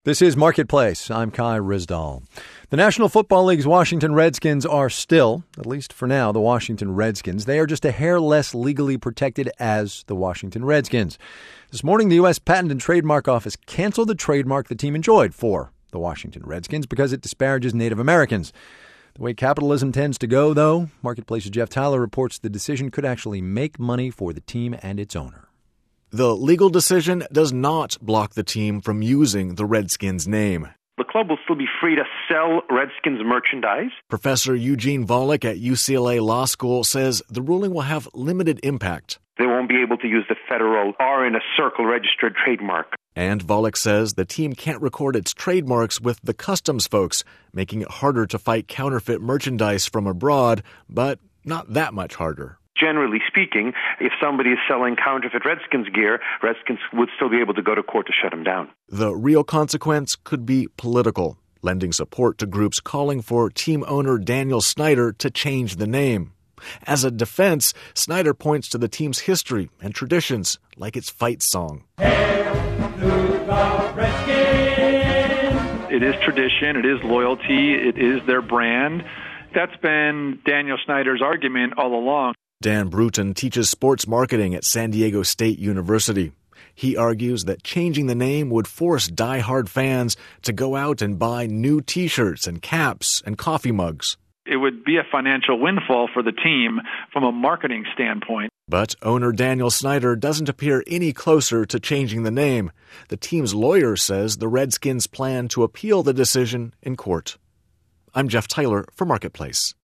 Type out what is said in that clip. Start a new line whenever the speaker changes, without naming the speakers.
This is Marketplace. I'm Kai Rizdal. The National Football League's Washington Redskins are still, at least for now, the Washington Redskins. They are just a hair less legally protected as the Washington Redskins. This morning, the U.S. Patent and Trademark Office canceled the trademark the team enjoyed for the Washington Redskins because it disparages Native Americans. The way capitalism tends to go, though, Marketplace's Jeff Tyler reports the decision could actually make money for the team and its owner.
The legal decision does not block the team from using the Redskins name.
The club will still be free to sell Redskins merchandise.
Professor Eugene Volokh at UCLA Law School says the ruling will have limited impact.
They won't be able to use the federal R in a circle registered trademark.
And Volokh says the team can't record its trademarks with the customs folks, making it harder to fight counterfeit merchandise from abroad, but not that much harder.
Generally speaking, if somebody is selling counterfeit Redskins gear, Redskins would still be able to go to court to shut them down.
The real consequence could be political, lending support to groups calling for team owner Daniel Snyder to change the name. As a defense, Snyder points to the team's history and traditions, like its fight song.
Hail to the Redskins!
It is tradition, it is loyalty, it is their brand. That's been Daniel Snyder's argument all along.
Dan Bruton teaches sports marketing at San Diego State University. He argues that changing the name would force die-hard fans to go out and buy new T-shirts and caps and coffee mugs.
It would be a financial windfall for the team from a marketing standpoint.
But owner Daniel Snyder doesn't appear any closer to changing the name. The team's lawyer says the Redskins plan to appeal the decision in court. I'm Jeff Tyler for Marketplace.